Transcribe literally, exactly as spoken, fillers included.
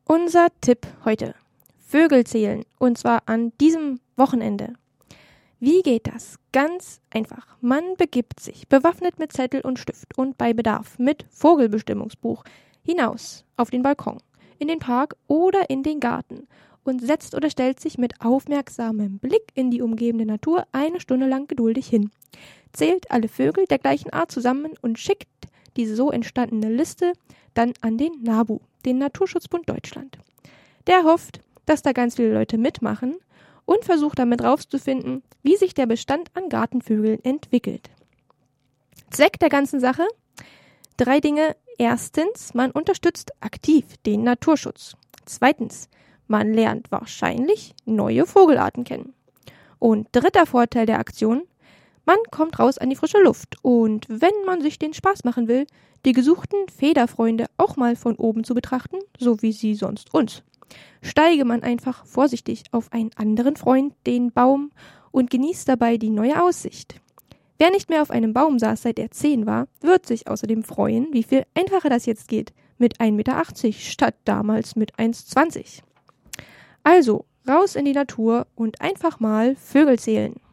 Unser Tipp heute: Vögel zählen, und zwar an diesem Wochenende. Wie geht das? Ganz einfach. Man begibt sich, bewaffnet mit Zettel und Stift und bei Bedarf mit Vogelbestimmungsbuch, hinaus auf den Balkon, in den Park oder in den Garten und setzt oder stellt sich mit aufmerksamem Blick in die umgebende Natur eine Stunde lang geduldig hin. Zählt alle Vögel der gleichen Art zusammen und schickt diese so entstandene Liste dann an den NABU, den Naturschutzbund Deutschland. Der hofft, dass da ganz viele Leute mitmachen und versucht damit rauszufinden, wie sich der Bestand an Gartenvögeln entwickelt. Zweck der ganzen Sache? Drei Dinge. Erstens, man unterstützt aktiv den Naturschutz. Zweitens, man lernt wahrscheinlich neue Vogelarten kennen. Und dritter Vorteil der Aktion: man kommt raus an die frische Luft und wenn man sich den Spaß machen will, die gesuchten Federfreunde auch mal von oben zu betrachten, so wie sie sonst uns, steige man einfach vorsichtig auf einen anderen Freund, den Baum, und genießt dabei die neue Aussicht. Wer nicht mehr auf einem Baum saß, seit er zehn war, wird sich außerdem freuen, wie viel einfacher das jetzt geht, mit ein Meter achtzig statt damals mit eins Meter zwanzig. Also, raus in die Natur und einfach mal Vögel zählen.